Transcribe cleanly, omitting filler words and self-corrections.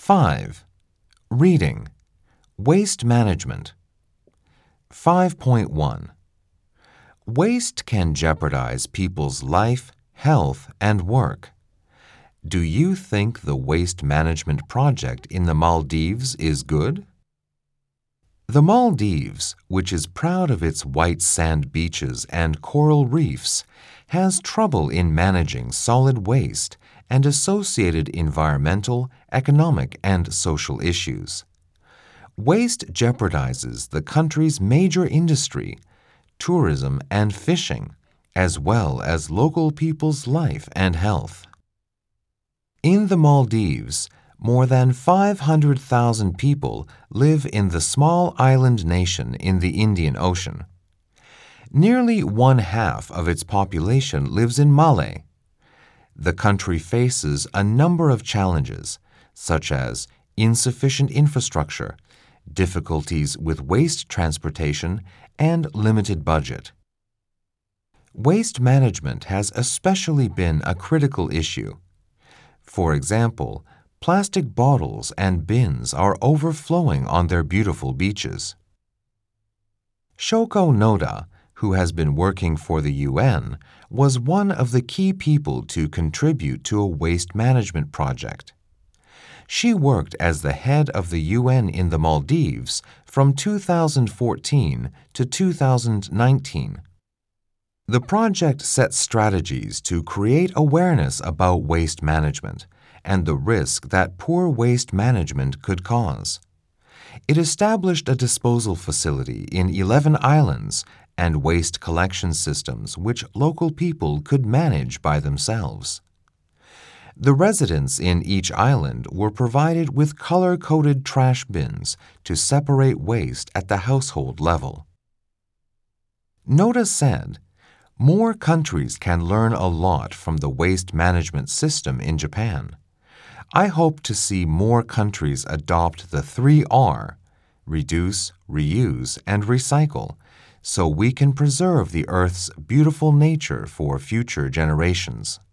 5. Reading. Waste management. 5.1. Waste can jeopardize people's life, health, and work. Do you think the waste management project in the Maldives is good? The Maldives, which is proud of its white sand beaches and coral reefs, has trouble in managing solid waste and associated environmental, economic, and social issues. Waste jeopardizes the country's major industry, tourism and fishing, as well as local people's life and health. In the Maldives, more than 500,000 people live in the small island nation in the Indian Ocean. Nearly one-half of its population lives in Malé. The country faces a number of challenges, such as insufficient infrastructure, difficulties with waste transportation, and limited budget. Waste management has especially been a critical issue. For example, plastic bottles and bins are overflowing on their beautiful beaches. Shoko Noda, who has been working for the UN, was one of the key people to contribute to a waste management project. She worked as the head of the UN in the Maldives from 2014 to 2019. The project set strategies to create awareness about waste management and the risk that poor waste management could cause. It established a disposal facility in 11 islands and waste collection systems which local people could manage by themselves. The residents in each island were provided with color-coded trash bins to separate waste at the household level. Noda said, "More countries can learn a lot from the waste management system in Japan. I hope to see more countries adopt the 3R, reduce, reuse, and recycle, so we can preserve the Earth's beautiful nature for future generations."